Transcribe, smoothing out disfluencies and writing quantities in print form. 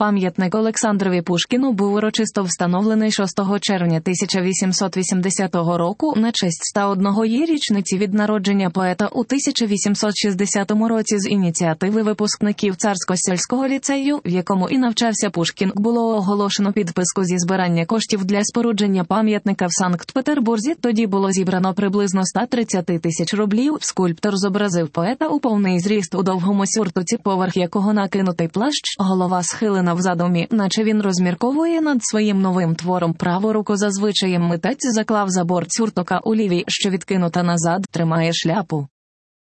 Пам'ятник Олександрові Пушкіну був урочисто встановлений 6 червня 1880 року на честь 101-ї річниці від народження поета у 1860 році з ініціативи випускників Царсько-сільського ліцею, в якому і навчався Пушкін, було оголошено підписку зі збирання коштів для спорудження пам'ятника в Санкт-Петербурзі. Тоді було зібрано приблизно 130 тисяч рублів. Скульптор зобразив поета у повний зріст у довгому сюртуці, поверх якого накинутий плащ, голова схилена в задумі, наче він розмірковує над своїм новим твором. Праву руку за звичаєм митець заклав за борт сюртука, у лівій, що відкинута назад, тримає шляпу.